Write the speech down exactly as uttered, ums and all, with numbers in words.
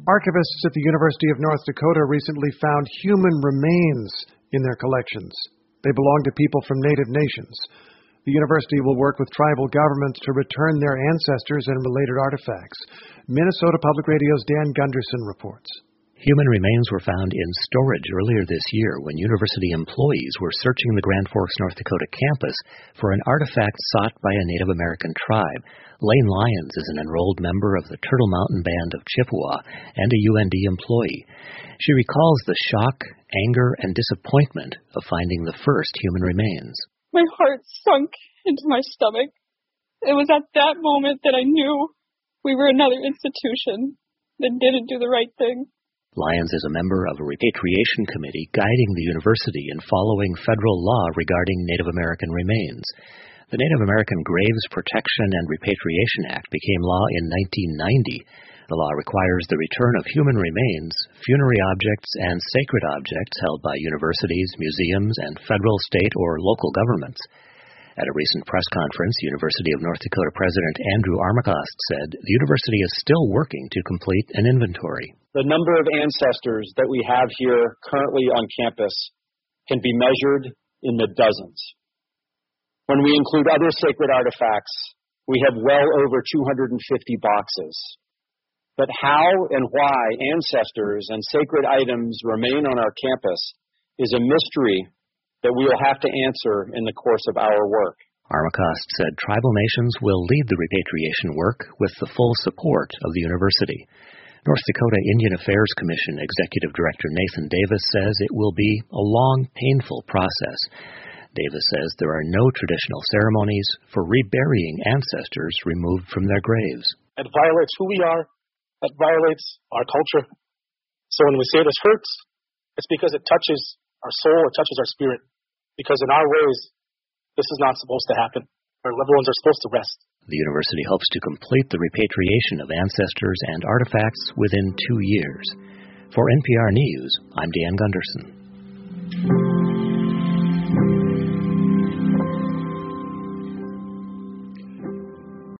Archivists at the University of North Dakota recently found human remains in their collections. They belong to people from Native nations. The university will work with tribal governments to return their ancestors and related artifacts. Minnesota Public Radio's Dan Gunderson reports. Human remains were found in storage earlier this year when university employees were searching the Grand Forks, North Dakota campus for an artifact sought by a Native American tribe. Lane Lyons is an enrolled member of the Turtle Mountain Band of Chippewa and a U N D employee. She recalls the shock, anger, and disappointment of finding the first human remains. My heart sunk into my stomach. It was at that moment that I knew we were another institution that didn't do the right thing. Lyons is a member of a repatriation committee guiding the university in following federal law regarding Native American remains. The Native American Graves Protection and Repatriation Act became law in nineteen ninety. The law requires the return of human remains, funerary objects, and sacred objects held by universities, museums, and federal, state, or local governments. At a recent press conference, University of North Dakota President Andrew Armacost said the university is still working to complete an inventory. The number of ancestors that we have here currently on campus can be measured in the dozens. When we include other sacred artifacts, we have well over two hundred fifty boxes. But how and why ancestors and sacred items remain on our campus is a mystery that we will have to answer in the course of our work. Armacost said tribal nations will lead the repatriation work with the full support of the university. North Dakota Indian Affairs Commission Executive Director Nathan Davis says it will be a long, painful process. Davis says there are no traditional ceremonies for reburying ancestors removed from their graves. It violates who we are. It violates our culture. So when we say this hurts, it's because it touches our soul, it touches our spirit. Because in our ways, this is not supposed to happen. Our loved ones are supposed to rest. The university hopes to complete the repatriation of ancestors and artifacts within two years. For N P R News, I'm Dan Gunderson.